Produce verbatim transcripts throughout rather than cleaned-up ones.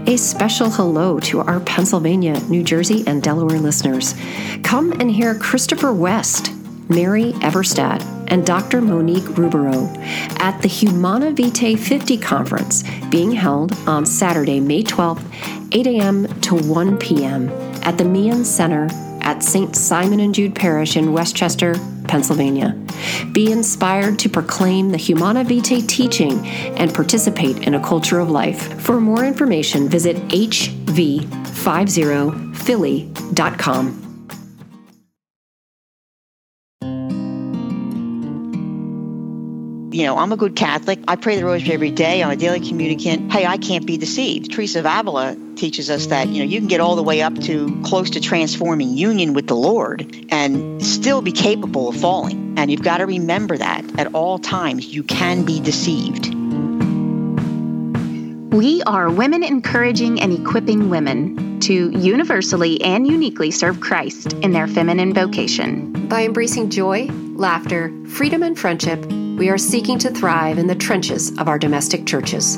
A special hello to our Pennsylvania, New Jersey, and Delaware listeners. Come and hear Christopher West, Mary Everstad, and Doctor Monique Rubero at the Humana Vitae fifty Conference being held on Saturday, May twelfth, eight a.m. to one p.m. at the Meehan Center at Saint Simon and Jude Parish in Westchester, Pennsylvania. Be inspired to proclaim the Humana Vitae teaching and participate in a culture of life. For more information, visit h v fifty philly dot com. You know, I'm a good Catholic. I pray the rosary every day. I'm a daily communicant. Hey, I can't be deceived. Teresa of Avila teaches us that, you know, you can get all the way up to close to transforming union with the Lord and still be capable of falling. And you've got to remember that at all times. You can be deceived. We are women encouraging and equipping women to universally and uniquely serve Christ in their feminine vocation. By embracing joy, laughter, freedom, and friendship, we are seeking to thrive in the trenches of our domestic churches.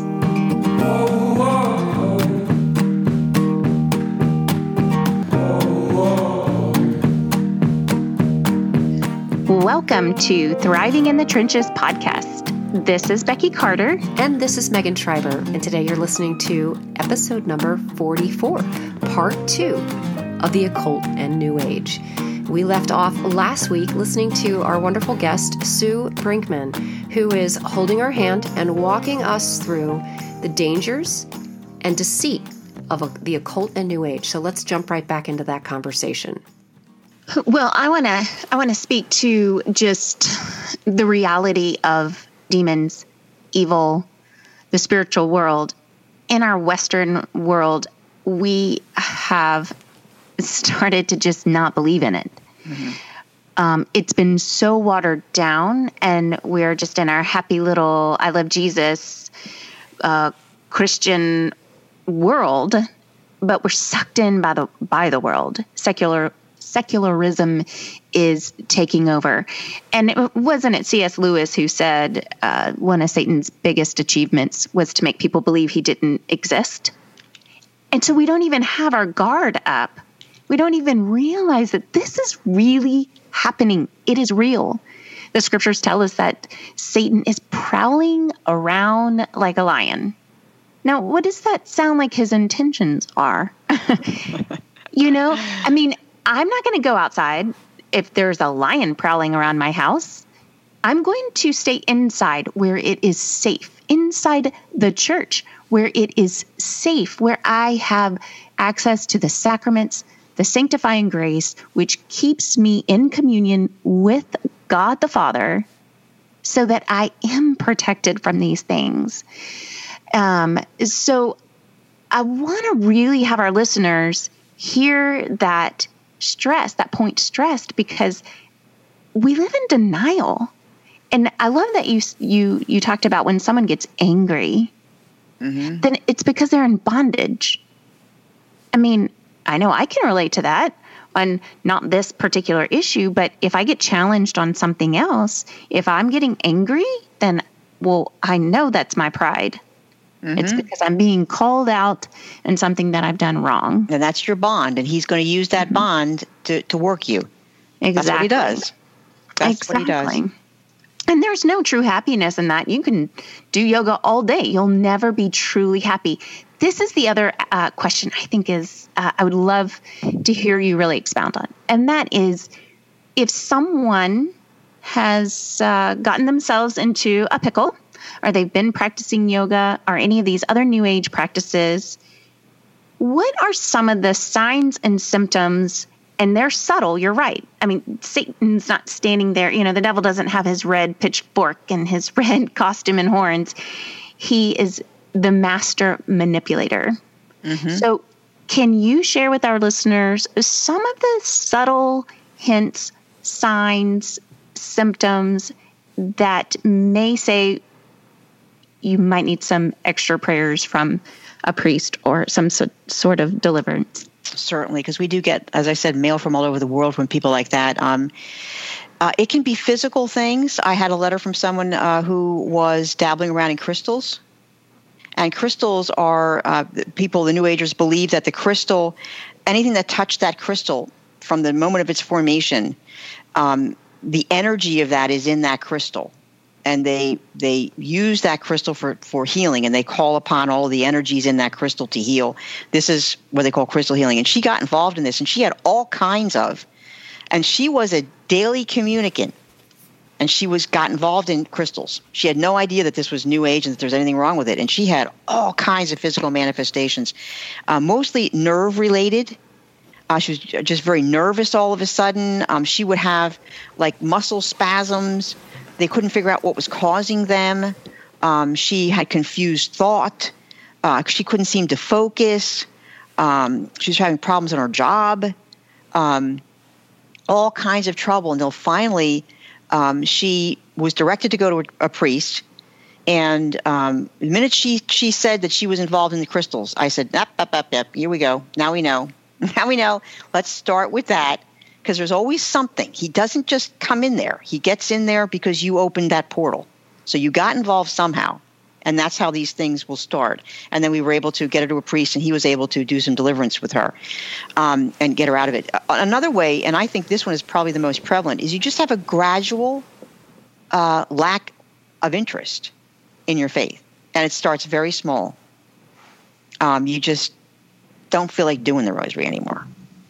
Welcome to Thriving in the Trenches podcast. This is Becky Carter. And this is Megan Schreiber. And today you're listening to episode number forty-four, part two of The Occult and New Age. We left off last week listening to our wonderful guest, Sue Brinkman, who is holding our hand and walking us through the dangers and deceit of a, the occult and New Age. So let's jump right back into that conversation. Well, I want to I want to speak to just the reality of demons, evil, the spiritual world. In our Western world, we have started to just not believe in it. Mm-hmm. Um, it's been so watered down, and we're just in our happy little I love Jesus uh, Christian world, but we're sucked in by the by the world. Secular secularism is taking over. And it wasn't it C S Lewis who said uh, one of Satan's biggest achievements was to make people believe he didn't exist? And so we don't even have our guard up. We don't even realize that this is really happening. It is real. The scriptures tell us that Satan is prowling around like a lion. Now, what does that sound like his intentions are? You know, I mean, I'm not going to go outside if there's a lion prowling around my house. I'm going to stay inside where it is safe, inside the church where it is safe, where I have access to the sacraments, the sanctifying grace, which keeps me in communion with God the Father so that I am protected from these things. Um, so I want to really have our listeners hear that stress, that point stressed, because we live in denial. And I love that you you you talked about when someone gets angry, mm-hmm. then it's because they're in bondage. I mean, I know I can relate to that on not this particular issue, but if I get challenged on something else, if I'm getting angry, then, well, I know that's my pride. Mm-hmm. It's because I'm being called out in something that I've done wrong. And that's your bond, and he's going to use that mm-hmm. bond to, to work you. Exactly. That's what he does. That's exactly. what he does. And there's no true happiness in that. You can do yoga all day. You'll never be truly happy. This is the other uh, question I think is uh, I would love to hear you really expound on. And that is, if someone has uh, gotten themselves into a pickle, or they've been practicing yoga or any of these other New Age practices, what are some of the signs and symptoms? And they're subtle, you're right. I mean, Satan's not standing there. You know, the devil doesn't have his red pitchfork and his red costume and horns. He is the master manipulator. Mm-hmm. So can you share with our listeners some of the subtle hints, signs, symptoms that may say you might need some extra prayers from a priest or some so, sort of deliverance? Certainly, because we do get, as I said, mail from all over the world from people like that. Um, uh, it can be physical things. I had a letter from someone uh, who was dabbling around in crystals, And crystals are, uh, people, the New Agers believe that the crystal, anything that touched that crystal from the moment of its formation, um, the energy of that is in that crystal. And they they use that crystal for, for healing, and they call upon all of the energies in that crystal to heal. This is what they call crystal healing. And she got involved in this, and she had all kinds of, and she was a daily communicant, and she was got involved in crystals. She had no idea that this was New Age and that there's anything wrong with it. And she had all kinds of physical manifestations, uh, mostly nerve-related. Uh, she was just very nervous all of a sudden. Um, she would have, like, muscle spasms. They couldn't figure out what was causing them. Um, she had confused thought. Uh, she couldn't seem to focus. Um, she was having problems in her job. Um, all kinds of trouble until finally um, she was directed to go to a, a priest. And um, the minute she, she said that she was involved in the crystals, I said, yep, yep, yep, yep, here we go. Now we know. Now we know. Let's start with that. Because there's always something. He doesn't just come in there. He gets in there because you opened that portal. So you got involved somehow. And that's how these things will start. And then we were able to get her to a priest, and he was able to do some deliverance with her um, and get her out of it. Another way, and I think this one is probably the most prevalent, is you just have a gradual uh, lack of interest in your faith. And it starts very small. Um, you just don't feel like doing the rosary anymore.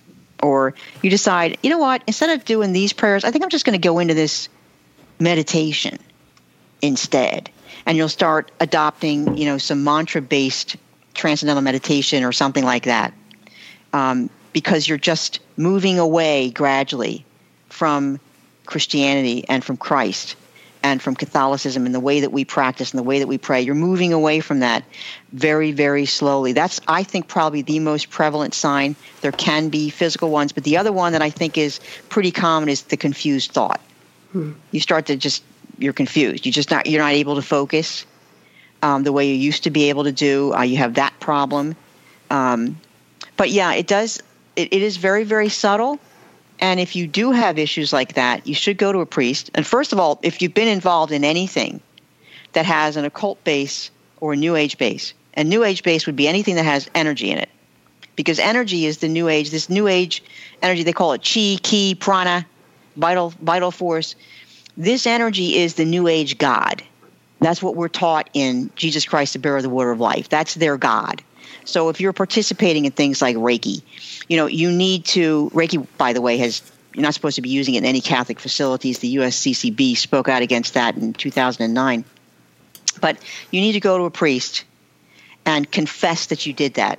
Or you decide, you know what, instead of doing these prayers, I think I'm just going to go into this meditation instead. And you'll start adopting, you know, some mantra-based transcendental meditation or something like that. Um, because you're just moving away gradually from Christianity and from Christ and from Catholicism and the way that we practice and the way that we pray. You're moving away from that very, very slowly. That's, I think, probably the most prevalent sign. There can be physical ones, but the other one that I think is pretty common is the confused thought. Hmm. You start to just, you're confused. You just not, you're not able to focus um, the way you used to be able to do. Uh, you have that problem. Um, but yeah, it does, it, it is very, very subtle. And if you do have issues like that, you should go to a priest. And first of all, if you've been involved in anything that has an occult base or a New Age base, and New Age base would be anything that has energy in it. Because energy is the New Age, this New Age energy, they call it chi, ki, prana, vital, vital force. This energy is the New Age God. That's what we're taught in Jesus Christ, the bearer of the water of life. That's their God. So if you're participating in things like Reiki, you know, you need to, Reiki, by the way, has, you're not supposed to be using it in any Catholic facilities. The U S C C B spoke out against that in two thousand nine. But you need to go to a priest and confess that you did that,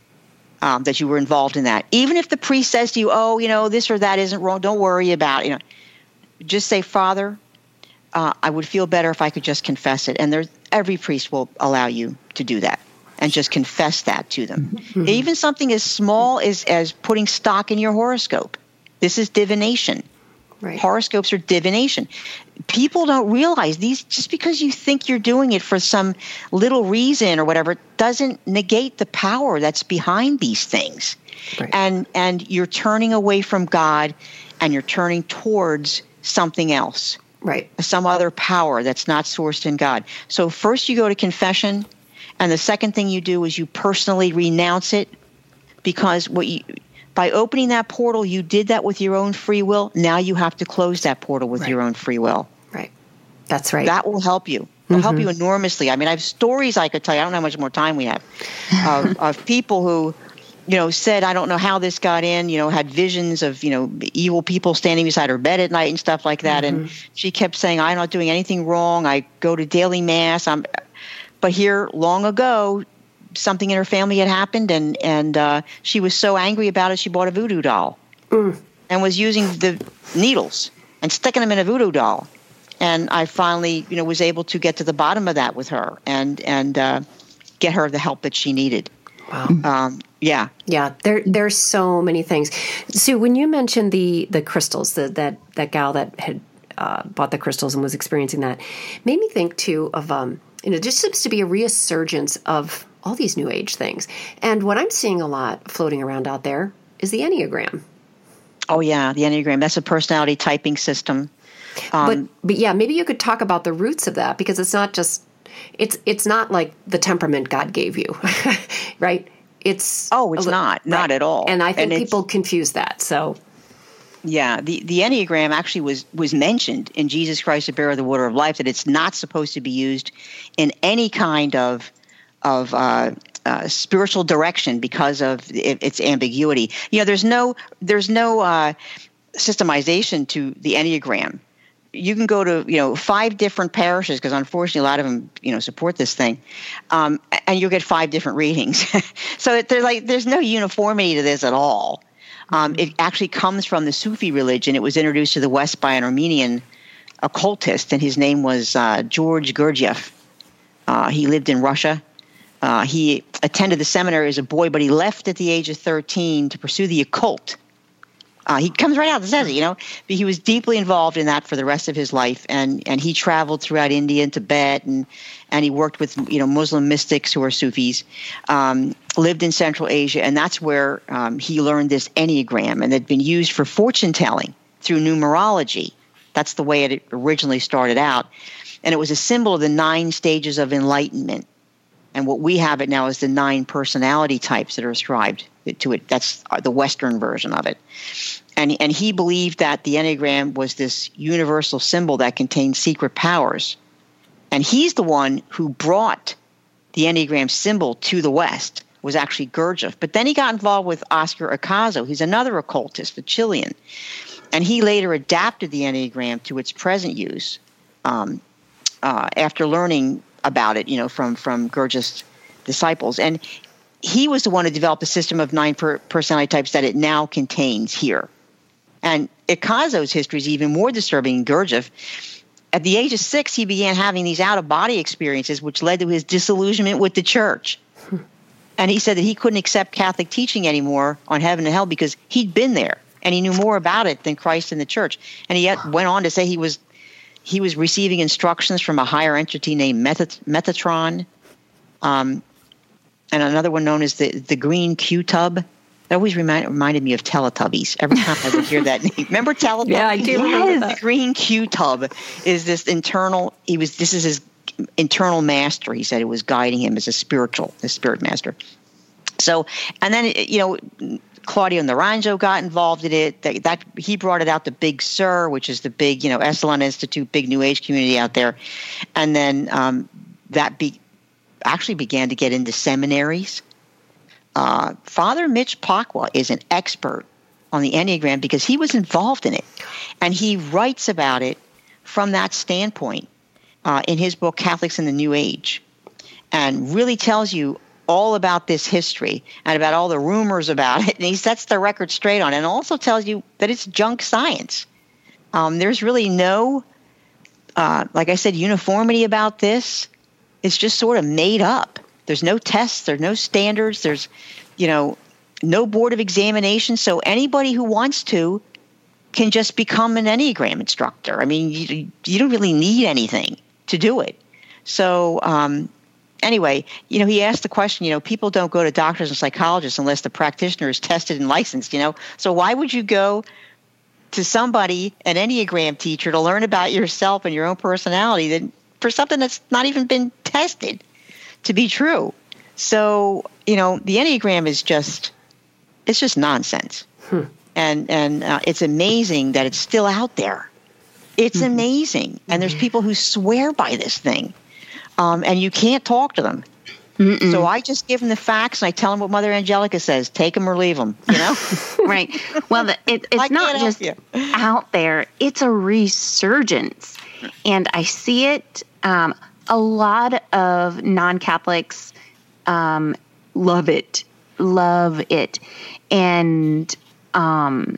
um, that you were involved in that. Even if the priest says to you, oh, you know, this or that isn't wrong, don't worry about it. You know, just say, Father, uh, I would feel better if I could just confess it. And there's, every priest will allow you to do that. And just confess that to them. Mm-hmm. Even something as small as, as putting stock in your horoscope. This is divination. Right. Horoscopes are divination. People don't realize these, just because you think you're doing it for some little reason or whatever, doesn't negate the power that's behind these things. Right. And and you're turning away from God and you're turning towards something else. Right. Some other power that's not sourced in God. So first you go to confession. And the second thing you do is you personally renounce it, because what you, by opening that portal, you did that with your own free will. Now you have to close that portal with right. your own free will. Right. That's right. That will help you. It'll mm-hmm. help you enormously. I mean, I have stories I could tell you. I don't know how much more time we have of, of people who, you know, said, I don't know how this got in, you know, had visions of, you know, evil people standing beside her bed at night and stuff like that. Mm-hmm. And she kept saying, I'm not doing anything wrong. I go to daily mass. I'm... But here, long ago, something in her family had happened, and and uh, she was so angry about it, she bought a voodoo doll mm. and was using the needles and sticking them in a voodoo doll. And I finally, you know, was able to get to the bottom of that with her and and uh, get her the help that she needed. Wow. Um, yeah. Yeah. There, there's so many things. Sue, when you mentioned the the crystals, the, that that gal that had uh, bought the crystals and was experiencing that, made me think too of um. You know, there seems to be a resurgence of all these New Age things. And what I'm seeing a lot floating around out there is the Enneagram. Oh, yeah, the Enneagram. That's a personality typing system. Um, but, but yeah, maybe you could talk about the roots of that, because it's not just it's it's not like the temperament God gave you, right? It's oh, it's li- not, right. not at all. And I think and people confuse that. So, yeah, the the Enneagram actually was was mentioned in Jesus Christ, the Bearer of the Water of Life, that it's not supposed to be used in any kind of of uh, uh, spiritual direction because of it, its ambiguity. You know, there's no there's no uh, systemization to the Enneagram. You can go to, you know, five different parishes, because unfortunately a lot of them, you know, support this thing, um, and you'll get five different readings. So there's like there's no uniformity to this at all. Um, it actually comes from the Sufi religion. It was introduced to the West by an Armenian occultist, and his name was uh, George Gurdjieff. Uh, he lived in Russia. Uh, he attended the seminary as a boy, but he left at the age of thirteen to pursue the occult. Uh, he comes right out and says it, you know, but he was deeply involved in that for the rest of his life. And, and he traveled throughout India and Tibet, and, and he worked with, you know, Muslim mystics who are Sufis, um, lived in Central Asia. And that's where um, he learned this Enneagram, and it had been used for fortune telling through numerology. That's the way it originally started out. And it was a symbol of the nine stages of enlightenment. And what we have it now is the nine personality types that are ascribed to it. That's the Western version of it. And and he believed that the Enneagram was this universal symbol that contained secret powers. And he's the one who brought the Enneagram symbol to the West, was actually Gurdjieff. But then he got involved with Oscar Acaso. He's another occultist, a Chilean. And he later adapted the Enneagram to its present use um, uh, after learning about it, you know, from, from Gurdjieff's disciples. And he was the one who developed a system of nine per- personality types that it now contains here. And Acaso's history is even more disturbing than Gurdjieff. At the age of six, he began having these out-of-body experiences, which led to his disillusionment with the church. And he said that he couldn't accept Catholic teaching anymore on heaven and hell because he'd been there, and he knew more about it than Christ and the church. And he yet went on to say he was he was receiving instructions from a higher entity named Metat- Metatron, um, and another one known as the, the Green Q-Tub. That always remind, reminded me of Teletubbies. Every time I would hear that name. Remember Teletubbies? Yeah, I do remember that. The Green Q-Tub is this internal, he was, this is his internal master. He said it was guiding him as a spiritual, a spirit master. So, and then, you know, Claudio Naranjo got involved in it. That, that he brought it out to Big Sur, which is the big, you know, Esalen Institute, big New Age community out there. And then um, that be, actually began to get into seminaries. Uh, Father Mitch Pacwa is an expert on the Enneagram because he was involved in it. And he writes about it from that standpoint uh, in his book, Catholics in the New Age, and really tells you all about this history and about all the rumors about it. And he sets the record straight on it, and also tells you that it's junk science. Um, there's really no, uh, like I said, uniformity about this. It's just sort of made up. There's no tests. There's no standards. There's, you know, no board of examination. So anybody who wants to can just become an Enneagram instructor. I mean, you, you don't really need anything to do it. So um, anyway, you know, he asked the question, you know, people don't go to doctors and psychologists unless the practitioner is tested and licensed, you know. So why would you go to somebody, an Enneagram teacher, to learn about yourself and your own personality that, for something that's not even been tested to be true? So, you know, the Enneagram is just, it's just nonsense. Hmm. And and uh, it's amazing that it's still out there. It's mm-hmm. amazing. And there's people who swear by this thing. Um, and you can't talk to them. Mm-mm. So I just give them the facts, and I tell them what Mother Angelica says. Take them or leave them, you know? Right. Well, the, it, it's not just out there. It's a resurgence. And I see it. Um, a lot of non-Catholics um, love it, love it. And um,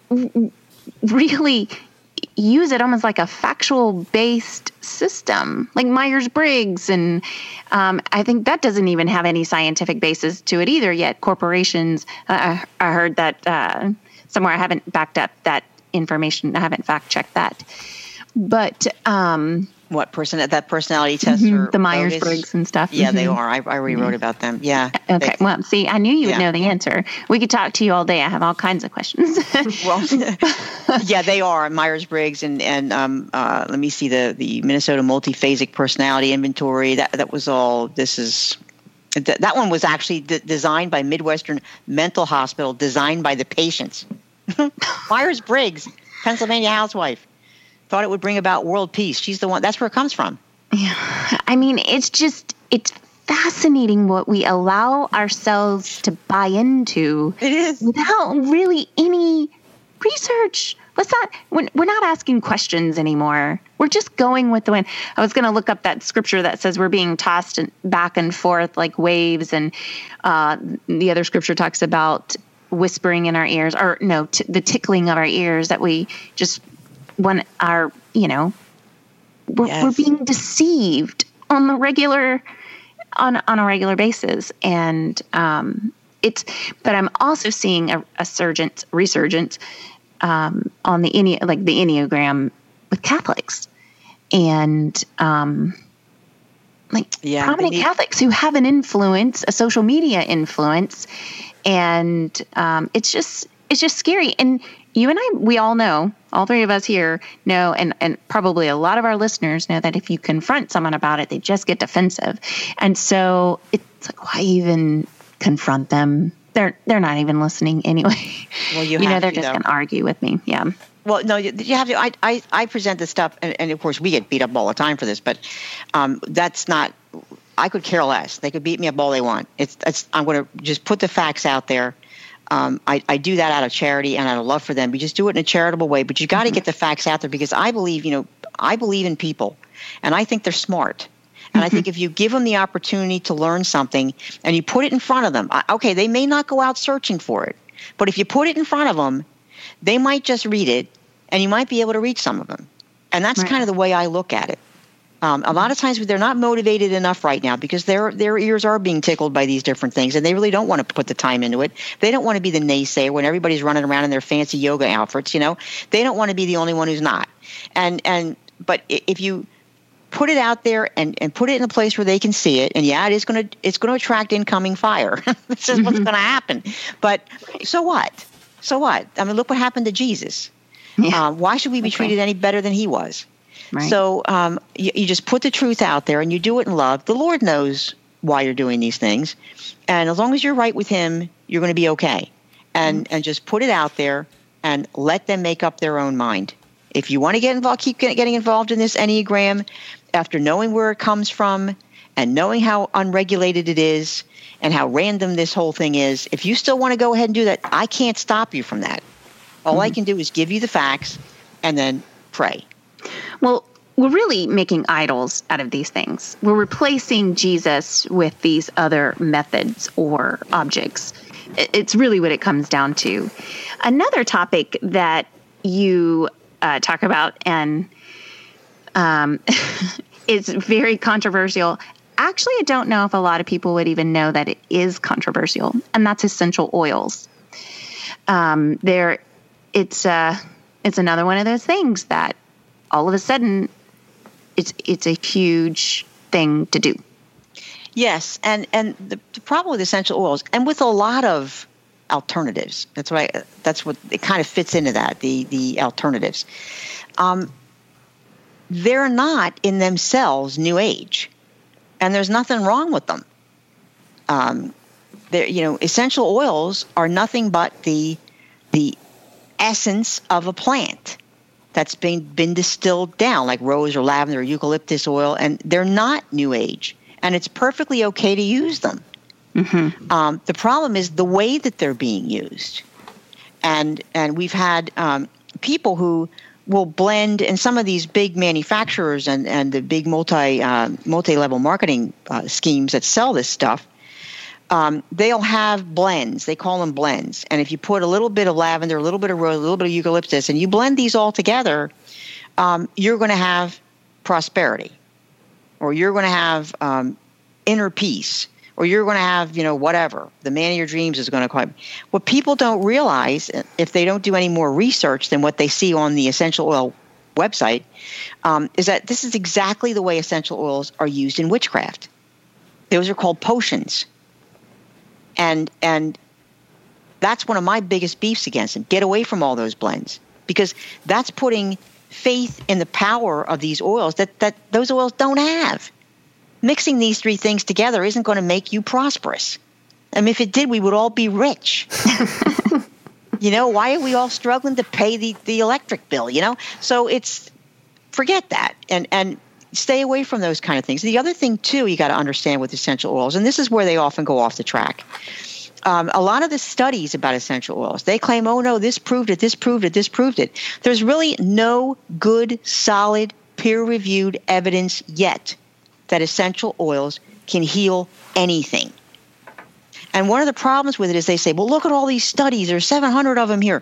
really use it almost like a factual-based system, like Myers-Briggs. And um, I think that doesn't even have any scientific basis to it either yet. Corporations, uh, I heard that uh, somewhere. I haven't backed up that information. I haven't fact-checked that. But um, What person that personality test Mm-hmm. or The Myers-Briggs and stuff. Yeah, mm-hmm. they are. I, I already wrote about them. Yeah. Okay. They, well, see, I knew you would yeah. know the answer. We could talk to you all day. I have all kinds of questions. Well, yeah, they are Myers-Briggs and and um, uh, let me see the the Minnesota Multiphasic Personality Inventory. That that was all. This is th- that one was actually d- designed by Midwestern Mental Hospital, designed by the patients. Myers-Briggs, Pennsylvania housewife, thought it would bring about world peace. She's the one. That's where it comes from. Yeah, I mean, it's just it's fascinating what we allow ourselves to buy into. It is without really any research. Let's not. We're, we're not asking questions anymore. We're just going with the wind. I was going to look up that scripture that says we're being tossed back and forth like waves, and uh, the other scripture talks about whispering in our ears, or no, t- the tickling of our ears, that we just want our, you know, we're, yes. we're being deceived on the regular, on on a regular basis, and um, it's. But I'm also seeing a, a surgence, resurgence um, on the Enne- like the Enneagram with Catholics, and um, like yeah, prominent need- Catholics who have an influence, a social media influence. And um, it's just it's just scary. And you and I, we all know, all three of us here know, and, and probably a lot of our listeners know, that if you confront someone about it, they just get defensive. And so it's like, why even confront them? They're they're not even listening anyway. Well, you, you have know, they're to, just though. going to argue with me. Yeah. Well, no, you, you have to. I, I, I present this stuff, and, and of course, we get beat up all the time for this. But um, that's not. I could care less. They could beat me up all they want. It's. it's I'm going to just put the facts out there. Um, I, I do that out of charity and out of love for them. We just do it in a charitable way. But you got to mm-hmm. get the facts out there, because I believe, you know, I believe in people, and I think they're smart. And mm-hmm. I think if you give them the opportunity to learn something and you put it in front of them, okay, they may not go out searching for it, but if you put it in front of them, they might just read it, and you might be able to reach some of them. And that's right. kind of the way I look at it. Um, a lot of times they're not motivated enough right now, because their their ears are being tickled by these different things, and they really don't want to put the time into it. They don't want to be the naysayer when everybody's running around in their fancy yoga outfits. You know, they don't want to be the only one who's not. And and but if you put it out there and, and put it in a place where they can see it, and yeah, it is going to it's going to attract incoming fire. This is what's going to happen. But so what? So what? I mean, look what happened to Jesus. Yeah. Um, why should we be okay. treated any better than he was? Right. So um, you, you just put the truth out there, and you do it in love. The Lord knows why you're doing these things, and as long as you're right with Him, you're going to be okay. And mm-hmm. and just put it out there and let them make up their own mind. If you want to get involved, keep getting involved in this Enneagram, after knowing where it comes from and knowing how unregulated it is and how random this whole thing is. If you still want to go ahead and do that, I can't stop you from that. All mm-hmm. I can do is give you the facts and then pray. Well, we're really making idols out of these things. We're replacing Jesus with these other methods or objects. It's really what it comes down to. Another topic that you uh, talk about and um, is very controversial. Actually, I don't know if a lot of people would even know that it is controversial, and that's essential oils. Um, there, it's uh, it's another one of those things that all of a sudden, it's it's a huge thing to do. Yes, and and the, the problem with essential oils, and with a lot of alternatives, that's what I, that's what it kind of fits into that, the the alternatives. Um, they're not in themselves new age, and there's nothing wrong with them. Um, they're, you know, essential oils are nothing but the the essence of a plant that's been been distilled down, like rose or lavender or eucalyptus oil, and they're not new age, and it's perfectly okay to use them. Mm-hmm. Um, the problem is the way that they're being used, and and we've had um, people who will blend, and some of these big manufacturers and, and the big multi uh, multi-level marketing uh, schemes that sell this stuff, um, they'll have blends. They call them blends. And if you put a little bit of lavender, a little bit of rose, a little bit of eucalyptus, and you blend these all together, um, you're going to have prosperity, or you're going to have um, inner peace, or you're going to have, you know, whatever. The man of your dreams is going to come. What people don't realize, if they don't do any more research than what they see on the essential oil website, um, is that this is exactly the way essential oils are used in witchcraft. Those are called potions. And and that's one of my biggest beefs against them. Get away from all those blends, because that's putting faith in the power of these oils that, that those oils don't have. Mixing these three things together isn't going to make you prosperous. I mean, if it did, we would all be rich. You know, why are we all struggling to pay the, the electric bill, you know? So it's, forget that and, and stay away from those kind of things. The other thing, too, you got to understand with essential oils, and this is where they often go off the track. Um, a lot of the studies about essential oils, they claim, oh, no, this proved it, this proved it, this proved it. There's really no good, solid, peer-reviewed evidence yet that essential oils can heal anything. And one of the problems with it is they say, well, look at all these studies. There's seven hundred of them here.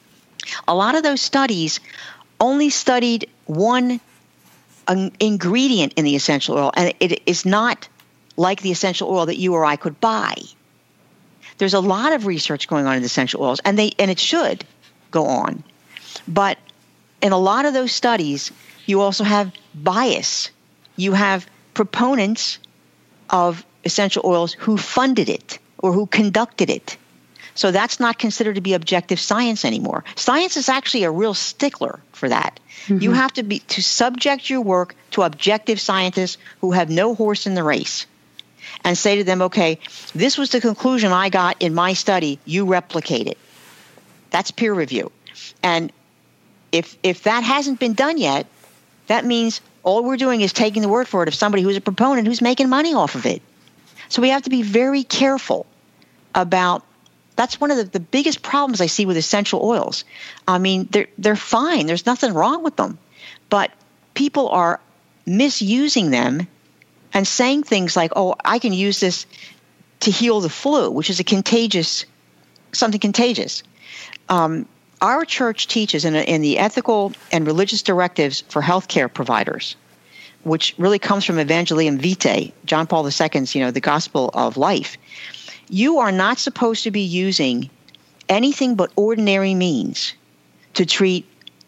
A lot of those studies only studied one um, ingredient in the essential oil, and it is not like the essential oil that you or I could buy. There's a lot of research going on in essential oils, and they and it should go on. But in a lot of those studies, you also have bias. You have proponents of essential oils who funded it or who conducted it. So that's not considered to be objective science anymore. Science is actually a real stickler for that. Mm-hmm. You have to be to subject your work to objective scientists who have no horse in the race and say to them, okay, this was the conclusion I got in my study. You replicate it. That's peer review. And if if that hasn't been done yet, that means all we're doing is taking the word for it of somebody who's a proponent who's making money off of it. So we have to be very careful about, that's one of the, the biggest problems I see with essential oils. I mean, they're, they're fine. There's nothing wrong with them. But people are misusing them and saying things like, oh, I can use this to heal the flu, which is a contagious, something contagious. Um, our church teaches in, a, in the ethical and religious directives for healthcare providers, which really comes from Evangelium Vitae, John Paul the Second's, you know, the gospel of life. You are not supposed to be using anything but ordinary means to treat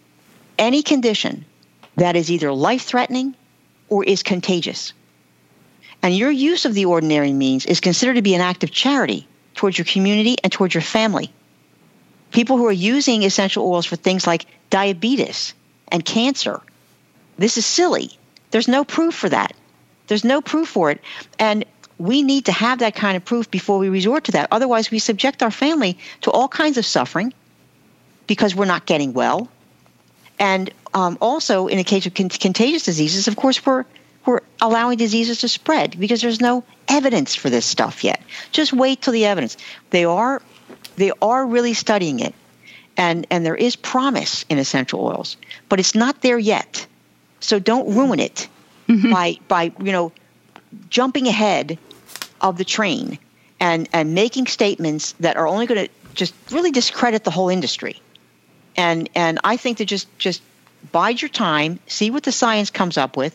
any condition that is either life-threatening or is contagious. And your use of the ordinary means is considered to be an act of charity towards your community and towards your family. People who are using essential oils for things like diabetes and cancer, this is silly. There's no proof for that. There's no proof for it. And we need to have that kind of proof before we resort to that. Otherwise, we subject our family to all kinds of suffering because we're not getting well. And um, also, in the case of con- contagious diseases, of course, we're we're allowing diseases to spread because there's no evidence for this stuff yet. Just wait till the evidence. They are they are really studying it, and and there is promise in essential oils, but it's not there yet. So don't ruin it mm-hmm. by by you know jumping ahead of the train and and making statements that are only going to just really discredit the whole industry. And and I think to just just bide your time, see what the science comes up with,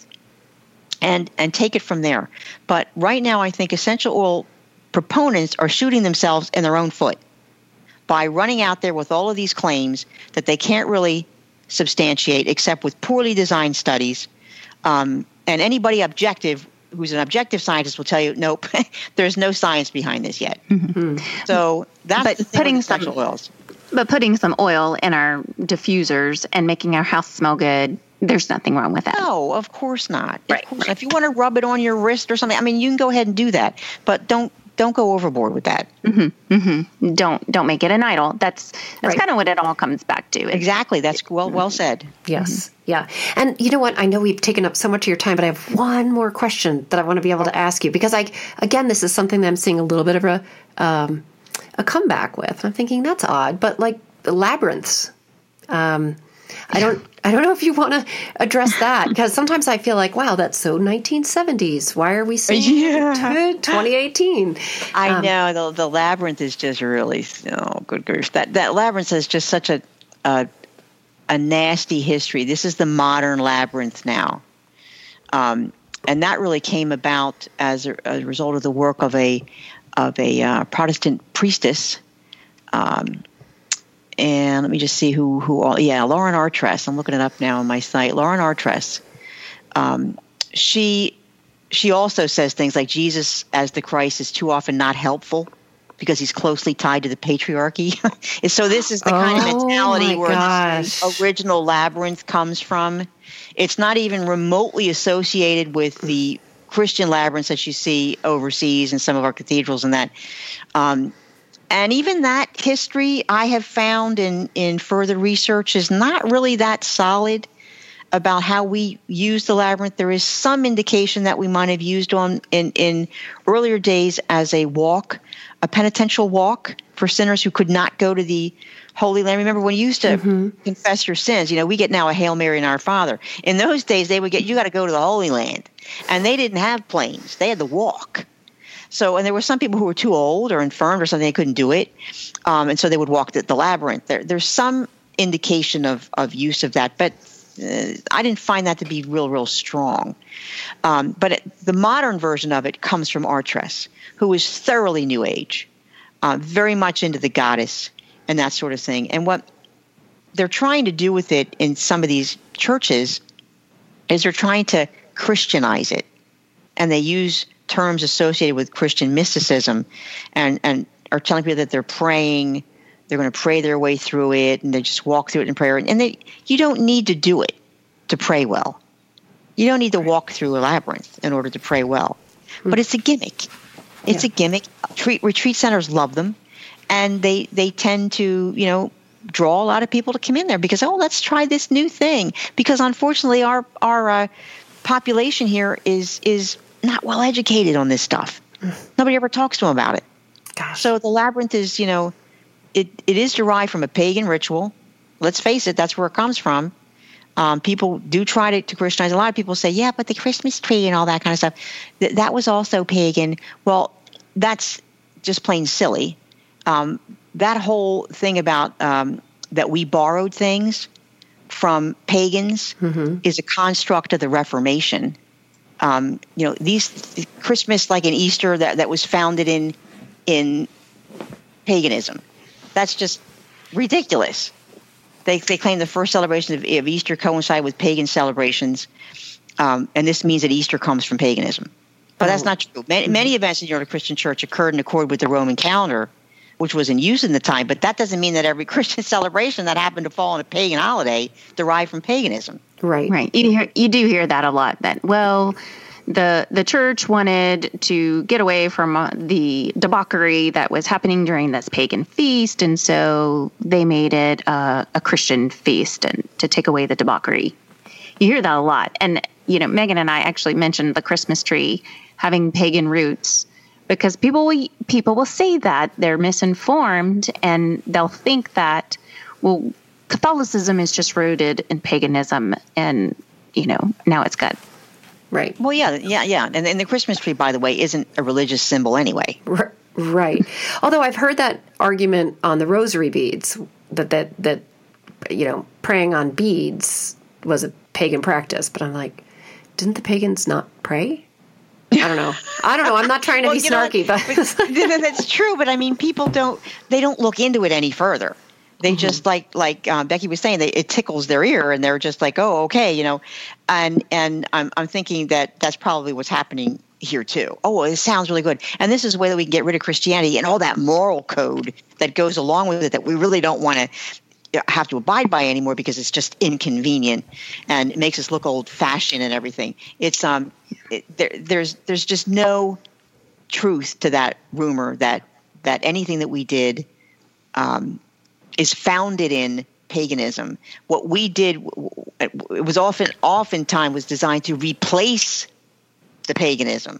and and take it from there. But right now, I think essential oil proponents are shooting themselves in their own foot by running out there with all of these claims that they can't really substantiate except with poorly designed studies. Um, and anybody objective who's an objective scientist will tell you, nope, there's no science behind this yet. Mm-hmm. So that's but the thing putting with essential some, oils. But putting some oil in our diffusers and making our house smell good, there's nothing wrong with that. No, of course not. Right. Of course not. If you want to rub it on your wrist or something, I mean, you can go ahead and do that, but don't don't go overboard with that. Mm-hmm. Mm-hmm. Don't don't make it an idol. That's that's Right. kind of what it all comes back to. Exactly. That's well well said. Yes. Yeah. And you know what? I know we've taken up so much of your time, but I have one more question that I want to be able to ask you because I, again, this is something that I'm seeing a little bit of a, um, a comeback with. I'm thinking that's odd, but like the labyrinths, um, I don't, I don't know if you want to address that because sometimes I feel like, wow, that's so nineteen seventies. Why are we saying Yeah. twenty eighteen? I Um, know the the labyrinth is just really oh good grief. That that labyrinth is just such a a, a nasty history. This is the modern labyrinth now, um, and that really came about as a, as a result of the work of a of a uh, Protestant priestess. Um, and let me just see who who all. Yeah, Lauren Artress. I'm looking it up now on my site. Lauren Artress. Um, she she also says things like Jesus as the Christ is too often not helpful because he's closely tied to the patriarchy. So this is the kind oh, of mentality where gosh. the original labyrinth comes from. It's not even remotely associated with the Christian labyrinths that you see overseas in some of our cathedrals and that. Um, and even that history I have found in, in further research is not really that solid about how we use the labyrinth. There is some indication that we might have used on in, in earlier days as a walk, a penitential walk for sinners who could not go to the Holy Land. Remember when you used to mm-hmm. confess your sins, you know, we get now a Hail Mary and Our Father. In those days, they would get, you got to go to the Holy Land. And they didn't have planes. They had to walk. So, and there were some people who were too old or infirmed or something, they couldn't do it. Um, and so they would walk the, the labyrinth. There, there's some indication of, of use of that, but uh, I didn't find that to be real, real strong. Um, but it, the modern version of it comes from Artress, who is thoroughly New Age, uh, very much into the goddess and that sort of thing. And what they're trying to do with it in some of these churches is they're trying to Christianize it. And they use terms associated with Christian mysticism and, and are telling people that they're praying, they're going to pray their way through it, and they just walk through it in prayer. And they, you don't need to do it to pray well. You don't need to walk through a labyrinth in order to pray well. But it's a gimmick. It's yeah. a gimmick. Retreat, retreat centers love them. And they, they tend to, you know, draw a lot of people to come in there because, oh, let's try this new thing. Because unfortunately, our our uh, population here is is not well educated on this stuff. Mm. Nobody ever talks to them about it. Gosh. So the labyrinth is, you know, it, it is derived from a pagan ritual. Let's face it, that's where it comes from. Um, people do try to, to Christianize. A lot of people say, yeah, but the Christmas tree and all that kind of stuff, th- that was also pagan. Well, that's just plain silly. Um, that whole thing about um, that we borrowed things from pagans mm-hmm. is a construct of the Reformation. Um, you know, these Christmas, like in Easter, that, that was founded in in paganism. That's just ridiculous. They they claim the first celebration of, of Easter coincide with pagan celebrations, um, and this means that Easter comes from paganism. But oh. that's not true. Many, mm-hmm. many events in the early Christian church occurred in accord with the Roman calendar, which was in use in the time, but that doesn't mean that every Christian celebration that happened to fall on a pagan holiday derived from paganism. Right. Right. You hear, you do hear that a lot, that, well, the the church wanted to get away from uh, the debauchery that was happening during this pagan feast, and so they made it uh, a Christian feast and to take away the debauchery. You hear that a lot. And, you know, Megan and I actually mentioned the Christmas tree having pagan roots, because people will, people will say that they're misinformed and they'll think that, well, Catholicism is just rooted in paganism and, you know, now it's good. Right. Well, yeah, yeah, yeah. And, and the Christmas tree, by the way, isn't a religious symbol anyway. Right. Although I've heard that argument on the rosary beads, that, that, that you know, praying on beads was a pagan practice. But I'm like, didn't the pagans not pray? I don't know. I don't know. I'm not trying to well, be snarky, know, but, but that's true. But I mean, people don't. They don't look into it any further. They mm-hmm. just like like um, Becky was saying. They, it tickles their ear, and they're just like, oh, okay, you know. And and I'm I'm thinking that that's probably what's happening here too. Oh, it sounds really good. And this is a way that we can get rid of Christianity and all that moral code that goes along with it that we really don't want to have to abide by anymore because it's just inconvenient and it makes us look old-fashioned and everything. It's um, it, there, there's there's just no truth to that rumor that that anything that we did um, is founded in paganism. What we did, it was often oftentimes was designed to replace the paganism.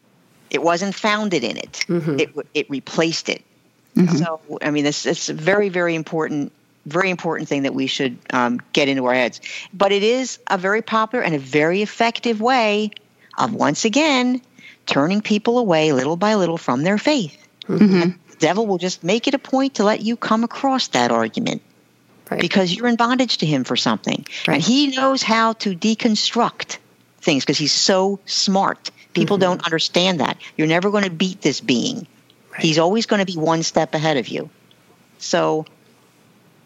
It wasn't founded in it. Mm-hmm. It it replaced it. Mm-hmm. So I mean, it's it's a very very important. Very important thing that we should um, get into our heads. But it is a very popular and a very effective way of, once again, turning people away little by little from their faith. Mm-hmm. The devil will just make it a point to let you come across that argument right. because you're in bondage to him for something. Right. And he knows how to deconstruct things because he's so smart. People mm-hmm. don't understand that. You're never going to beat this being. Right. He's always going to be one step ahead of you. So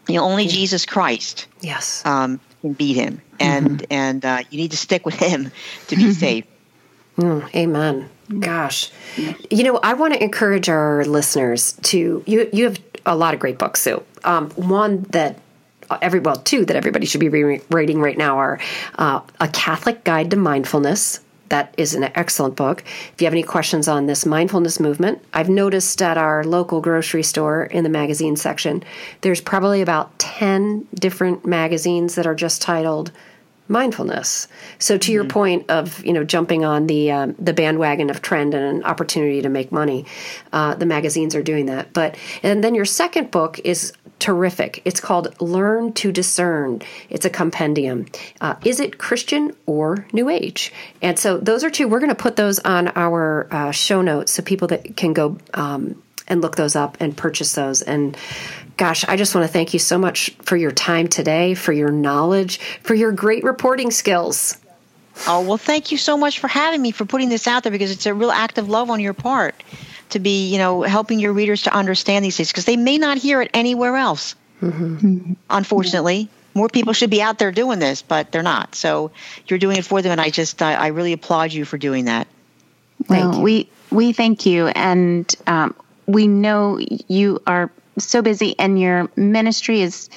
You know, only Jesus Christ Yes. um, can beat him. And, Mm-hmm. and uh, you need to stick with him to be safe. Mm, amen. Gosh. You know, I want to encourage our listeners to, you you have a lot of great books, Sue. Um, one that every, well, two that everybody should be re- reading right now are uh, A Catholic Guide to Mindfulness. That is an excellent book. If you have any questions on this mindfulness movement, I've noticed at our local grocery store in the magazine section, there's probably about ten different magazines that are just titled mindfulness. So to mm-hmm. your point of, you know, jumping on the um, the bandwagon of trend and an opportunity to make money, uh, the magazines are doing that. But and then your second book is terrific. It's called Learn to Discern. It's a compendium. Uh, is it Christian or New Age? And so those are two. We're going to put those on our uh, show notes so people that can go um, and look those up and purchase those. And gosh, I just want to thank you so much for your time today, for your knowledge, for your great reporting skills. Oh, well, thank you so much for having me, for putting this out there, because it's a real act of love on your part to be, you know, helping your readers to understand these things, because they may not hear it anywhere else. Mm-hmm. Unfortunately, more people should be out there doing this, but they're not. So you're doing it for them, and I just, I, I really applaud you for doing that. Well, thank you. we we thank you, and um, we know you are so busy, and your ministry is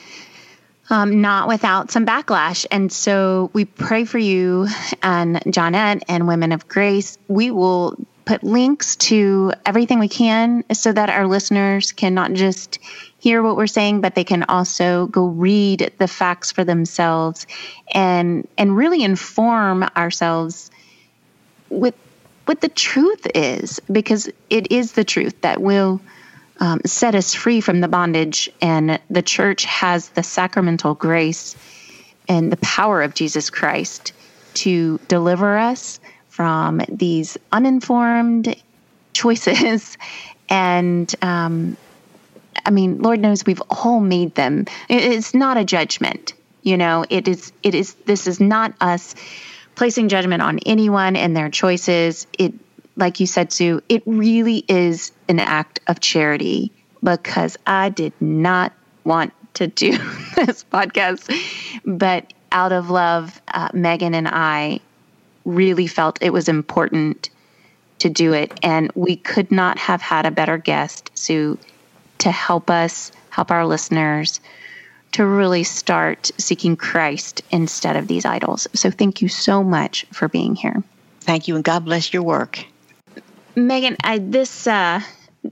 um, not without some backlash. And so we pray for you and Johnette and Women of Grace. We will put links to everything we can so that our listeners can not just hear what we're saying, but they can also go read the facts for themselves and and really inform ourselves with what the truth is, because it is the truth that will um, set us free from the bondage. And the church has the sacramental grace and the power of Jesus Christ to deliver us from these uninformed choices. And, um, I mean, Lord knows we've all made them. It's not a judgment, you know, it is, it is, this is not us placing judgment on anyone and their choices. It, like you said, Sue, it really is an act of charity, because I did not want to do this podcast, but out of love, uh, Megan and I really felt it was important to do it. And we could not have had a better guest, Sue, to help us, help our listeners to really start seeking Christ instead of these idols. So thank you so much for being here. Thank you, and God bless your work. Megan, I, this uh,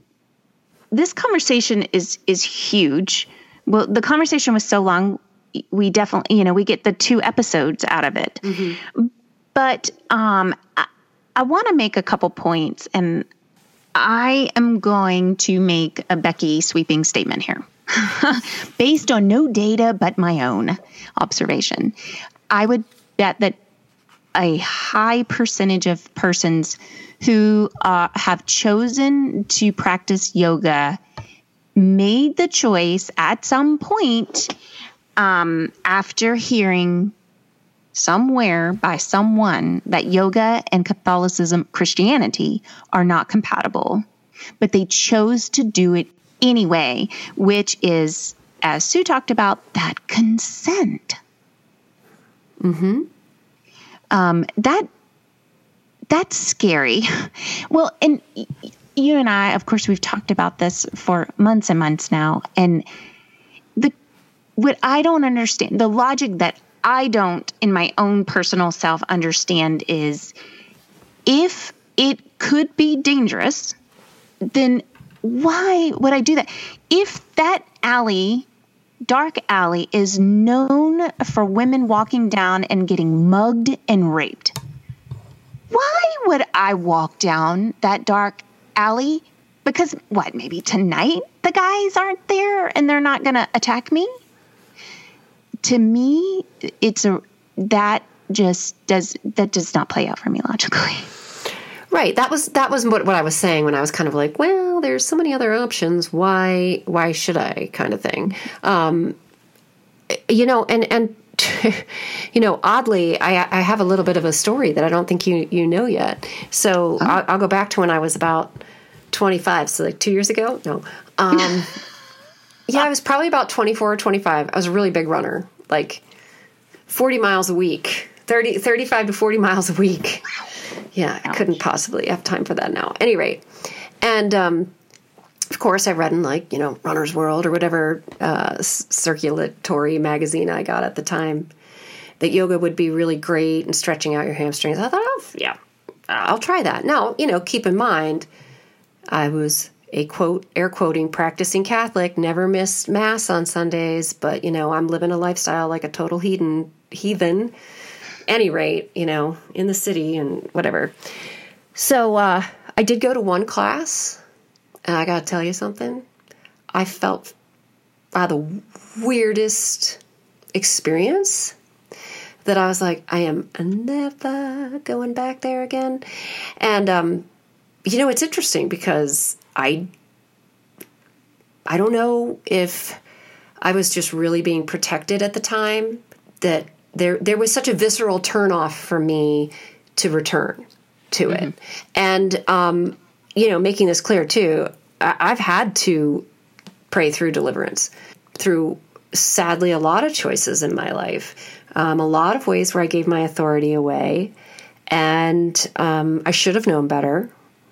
this conversation is is huge. Well, the conversation was so long, we definitely, you know, we get the two episodes out of it. Mm-hmm. But um, I, I want to make a couple points, and I am going to make a Becky sweeping statement here. Based on no data but my own observation, I would bet that a high percentage of persons who uh, have chosen to practice yoga made the choice at some point um, after hearing somewhere by someone that yoga and Catholicism, Christianity are not compatible, but they chose to do it anyway, which is, as Sue talked about, that consent. Mm-hmm. Um, that that's scary. Well, and you and I, of course, we've talked about this for months and months now, and the what I don't understand, the logic that I don't, in my own personal self, understand is, if it could be dangerous, then why would I do that? If that alley, dark alley, is known for women walking down and getting mugged and raped, why would I walk down that dark alley? Because what, maybe tonight the guys aren't there and they're not going to attack me? To me, it's a, that just does, that does not play out for me logically. Right. That was that was what, what I was saying when I was kind of like, well, there's so many other options. Why why should I, kind of thing. Um, you know, and and you know, oddly, I I have a little bit of a story that I don't think you you know yet. So oh. I'll, I'll go back to when I was about twenty-five. So like two years ago. No. Um, yeah, I was probably about twenty-four or twenty-five. I was a really big runner, like forty miles a week, thirty, thirty-five to forty miles a week. Yeah, I couldn't possibly have time for that now. At any rate. And, um, of course, I read in, like, you know, Runner's World or whatever uh, circulatory magazine I got at the time that yoga would be really great and stretching out your hamstrings. I thought, oh, yeah, I'll try that. Now, you know, keep in mind, I was a quote, air quoting, practicing Catholic, never missed Mass on Sundays, but, you know, I'm living a lifestyle like a total heathen, heathen, any rate, you know, in the city and whatever. So uh, I did go to one class, and I got to tell you something. I felt uh, the weirdest experience that I was like, I am never going back there again. And, um, you know, it's interesting because I, I don't know if I was just really being protected at the time, that there there was such a visceral turnoff for me to return to mm-hmm. it. And, um, you know, making this clear too, I, I've had to pray through deliverance through, sadly, a lot of choices in my life, um, a lot of ways where I gave my authority away, and um, I should have known better.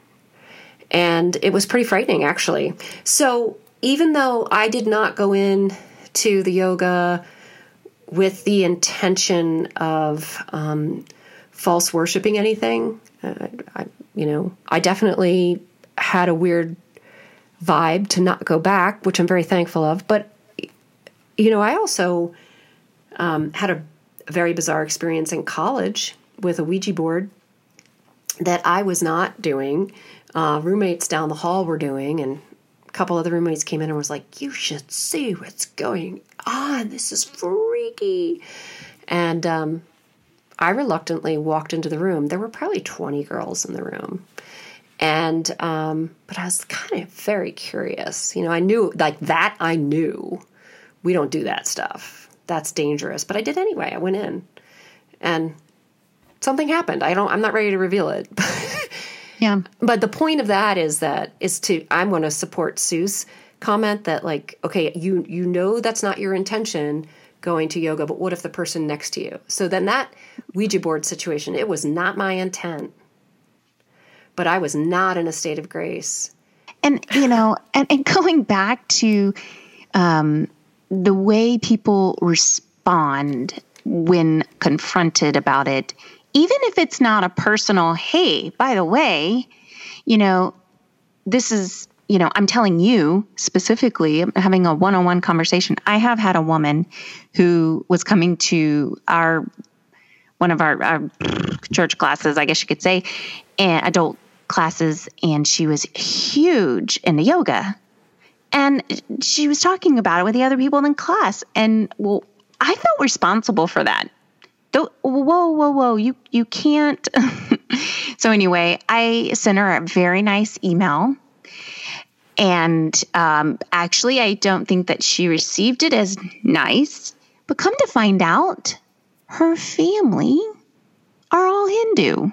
And it was pretty frightening, actually. So even though I did not go in to the yoga with the intention of um, false worshiping anything, uh, I, you know, I definitely had a weird vibe to not go back, which I'm very thankful of. But, you know, I also um, had a very bizarre experience in college with a Ouija board that I was not doing. Uh, roommates down the hall were doing, and a couple other roommates came in and was like, you should see what's going on. This is freaky. And um, I reluctantly walked into the room. There were probably twenty girls in the room. And, um, but I was kind of very curious. You know, I knew, like that I knew we don't do that stuff. That's dangerous. But I did anyway. I went in and something happened. I don't, I'm not ready to reveal it. Yeah. But the point of that is that is to, I'm going to support Sue's comment that, like, okay, you, you know, that's not your intention going to yoga, but what if the person next to you? So then that Ouija board situation, it was not my intent, but I was not in a state of grace. And, you know, and, and going back to um, the way people respond when confronted about it, even if it's not a personal, hey, by the way, you know, this is, you know, I'm telling you specifically, I'm having a one-on-one conversation. I have had a woman who was coming to our, one of our, our church classes, I guess you could say, and adult classes, and she was huge into yoga. And she was talking about it with the other people in class. And, well, I felt responsible for that. Whoa, whoa, whoa, you, you can't. So anyway, I sent her a very nice email. And um, actually, I don't think that she received it as nice. But come to find out, her family are all Hindu.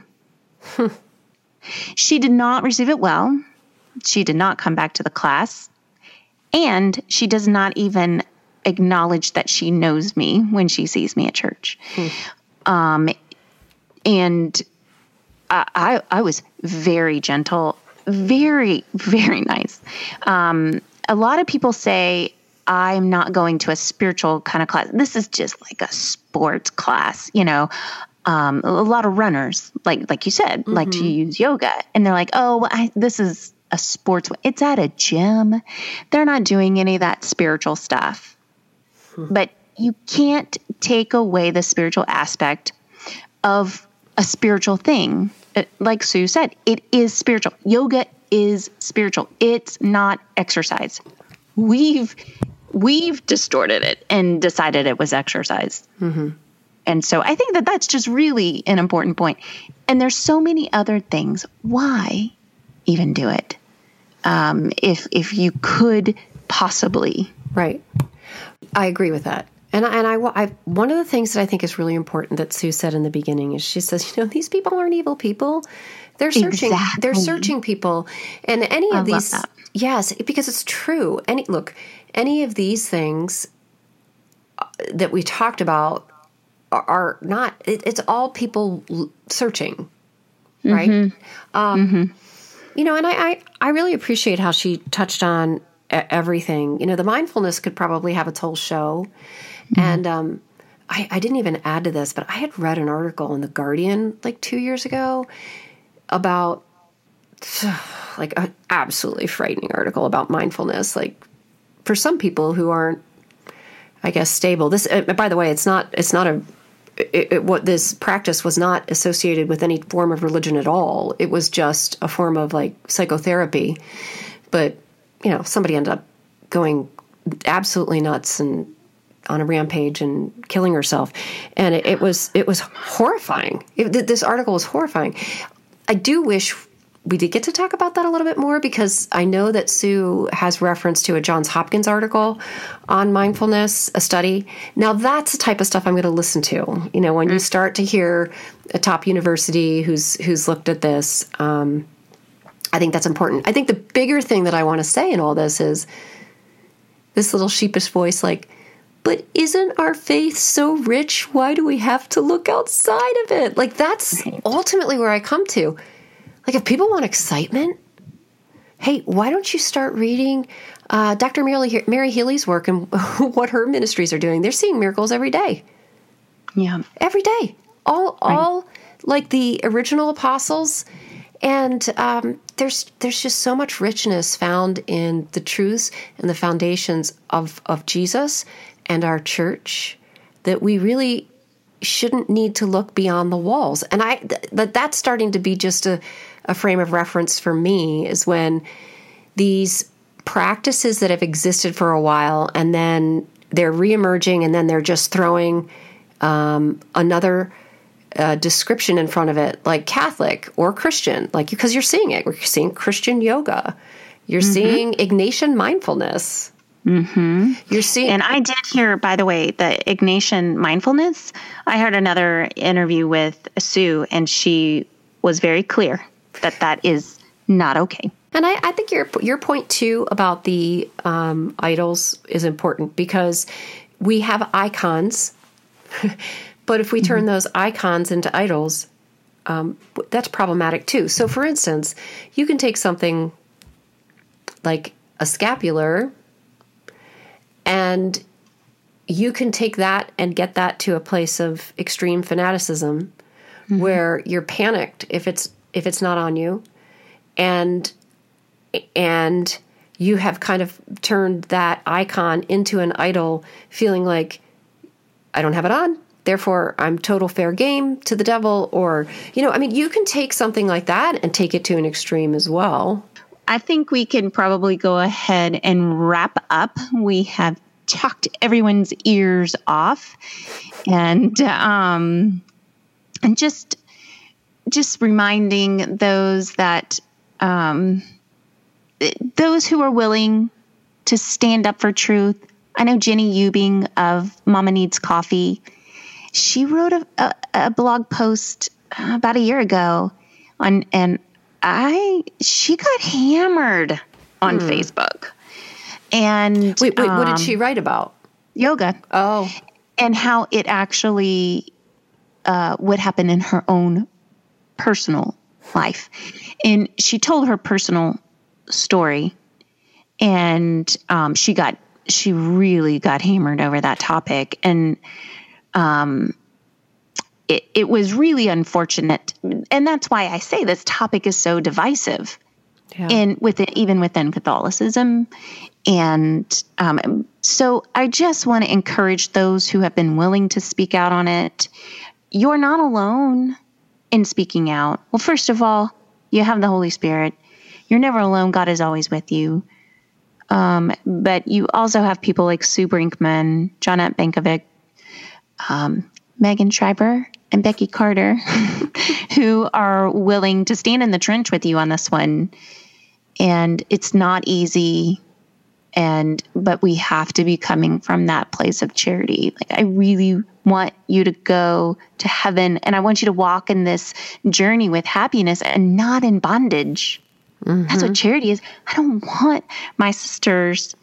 She did not receive it well. She did not come back to the class. And she does not even acknowledge that she knows me when she sees me at church. Hmm. Um, and I, I, I was very gentle, very, very nice. Um, a lot of people say, I'm not going to a spiritual kind of class. This is just like a sports class, you know. Um, a lot of runners, like like you said, mm-hmm. like to use yoga. And they're like, oh, I, this is a sports. It's at a gym. They're not doing any of that spiritual stuff. But you can't take away the spiritual aspect of a spiritual thing. Like Sue said, it is spiritual. Yoga is spiritual. It's not exercise. We've we've distorted it and decided it was exercise. Mm-hmm. And so I think that that's just really an important point. And there's so many other things. Why even do it? Um, if if you could possibly. Right. I agree with that. And, and I, I, one of the things that I think is really important that Sue said in the beginning is she says, you know, these people aren't evil people. They're searching, exactly. they're searching people. And any of I these, love that. yes, because it's true. Any, look, any of these things that we talked about are, are not, it, it's all people searching, right? Mm-hmm. Um, mm-hmm. You know, and I, I, I really appreciate how she touched on everything. You know, the mindfulness could probably have its whole show. Mm-hmm. And um, I, I didn't even add to this, but I had read an article in The Guardian like two years ago about like an absolutely frightening article about mindfulness. Like for some people who aren't, I guess, stable. This, uh, by the way, it's not, it's not a, It, it, what this practice was not associated with any form of religion at all. It was just a form of like psychotherapy. But, you know, somebody ended up going absolutely nuts and on a rampage and killing herself. And it, it was it was horrifying. It, this article was horrifying. I do wish we did get to talk about that a little bit more, because I know that Sue has reference to a Johns Hopkins article on mindfulness, a study. Now, that's the type of stuff I'm going to listen to. You know, when you start to hear a top university who's who's looked at this, um, I think that's important. I think the bigger thing that I want to say in all this is this little sheepish voice like, but isn't our faith so rich? Why do we have to look outside of it? Like, that's ultimately where I come to. Like, if people want excitement, hey, why don't you start reading uh, Doctor Mary, Mary Healy's work and what her ministries are doing? They're seeing miracles every day. Yeah. Every day. All, right. all like the original apostles. And um, there's there's just so much richness found in the truths and the foundations of, of Jesus and our church that we really shouldn't need to look beyond the walls. And I that that's starting to be just a, a frame of reference for me, is when these practices that have existed for a while and then they're reemerging and then they're just throwing um, another uh, description in front of it, like Catholic or Christian, like because you're seeing it. You're seeing Christian yoga. You're mm-hmm. seeing Ignatian mindfulness. Mm-hmm. You're seeing, and I did hear, by the way, the Ignatian mindfulness. I heard another interview with Sue, and she was very clear that that is not okay. And I, I think your your point too about the um, idols is important, because we have icons, but if we turn mm-hmm. those icons into idols, um, that's problematic too. So, for instance, you can take something like a scapular, and you can take that and get that to a place of extreme fanaticism, mm-hmm. where you're panicked if it's if it's not on you, and and you have kind of turned that icon into an idol, feeling like, I don't have it on, therefore I'm total fair game to the devil. Or, you know, I mean, you can take something like that and take it to an extreme as well. I think we can probably go ahead and wrap up. We have talked everyone's ears off, and um, and just just reminding those that um, those who are willing to stand up for truth. I know Jenny Eubing of Mama Needs Coffee. She wrote a, a, a blog post about a year ago on and. I she got hammered on hmm. Facebook, and wait, wait, um, what did she write about? Yoga. Oh, and how it actually uh, would happen in her own personal life, and she told her personal story, and um, she got she really got hammered over that topic, and um. It, it was really unfortunate, and that's why I say this topic is so divisive, yeah. in within even within Catholicism, and um, so I just want to encourage those who have been willing to speak out on it. You're not alone in speaking out. Well, first of all, you have the Holy Spirit. You're never alone. God is always with you. Um, but you also have people like Sue Brinkman, Jonette Bankovic, um, Megan Schreiber, and Becky Carter, who are willing to stand in the trench with you on this one. And it's not easy, and but we have to be coming from that place of charity. Like, I really want you to go to heaven, and I want you to walk in this journey with happiness and not in bondage. Mm-hmm. That's what charity is. I don't want my sisters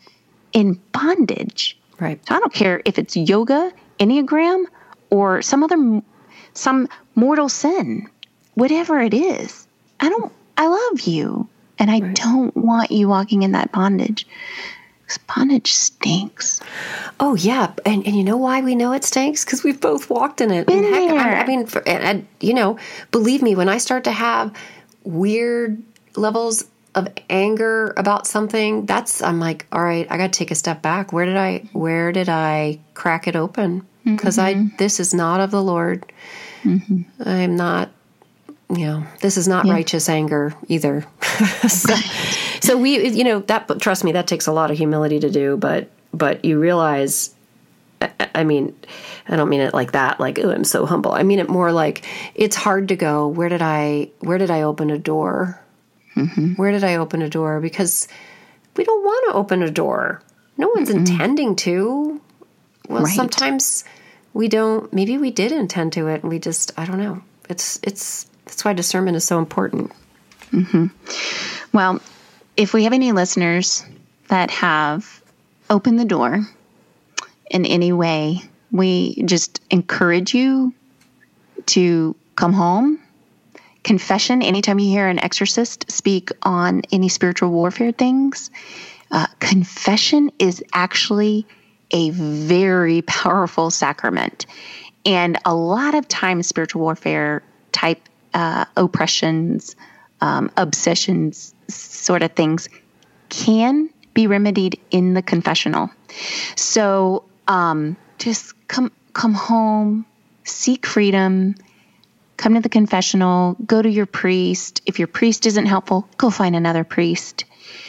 in bondage. Right. So I don't care if it's yoga, Enneagram, or some other, some mortal sin, whatever it is. I don't, I love you. And I right. don't want you walking in that bondage. Because bondage stinks. Oh, yeah. And and you know why we know it stinks? Because we've both walked in it. Been and heck, there. I, I mean, for, and, and, you know, believe me, when I start to have weird levels of anger about something, that's, I'm like, all right, I got to take a step back. Where did I, where did I crack it open? Because mm-hmm. I, this is not of the Lord. Mm-hmm. I'm not, you know, this is not yeah. righteous anger either. so, so we, you know, that, trust me, that takes a lot of humility to do, but, but you realize, I mean, I don't mean it like that, like, oh, I'm so humble. I mean it more like it's hard to go, where did I, where did I open a door? Mm-hmm. Where did I open a door? Because we don't want to open a door. No one's mm-hmm. intending to. Well, right. sometimes we don't, maybe we did intend to it and we just, I don't know. It's, it's, that's why discernment is so important. Mm-hmm. Well, if we have any listeners that have opened the door in any way, we just encourage you to come home. Confession, anytime you hear an exorcist speak on any spiritual warfare things, uh, confession is actually a very powerful sacrament. And a lot of times spiritual warfare type uh, oppressions, um, obsessions, sort of things can be remedied in the confessional. So um, just come come home, seek freedom, come to the confessional, go to your priest. If your priest isn't helpful, go find another priest.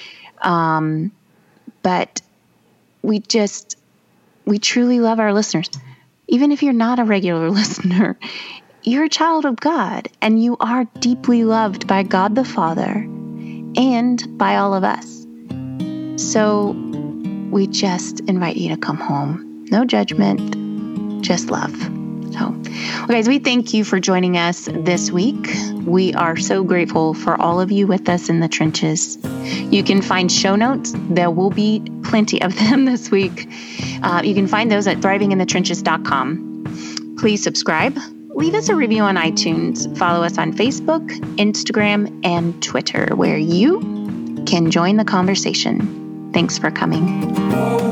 Um, but we just, we truly love our listeners. Even if you're not a regular listener, you're a child of God and you are deeply loved by God the Father and by all of us. So we just invite you to come home. No judgment, just love. So, well, guys, we thank you for joining us this week. We are so grateful for all of you with us in the trenches. You can find show notes. There will be plenty of them this week. Uh, you can find those at thriving in the trenches dot com. Please subscribe. Leave us a review on iTunes. Follow us on Facebook, Instagram, and Twitter, where you can join the conversation. Thanks for coming.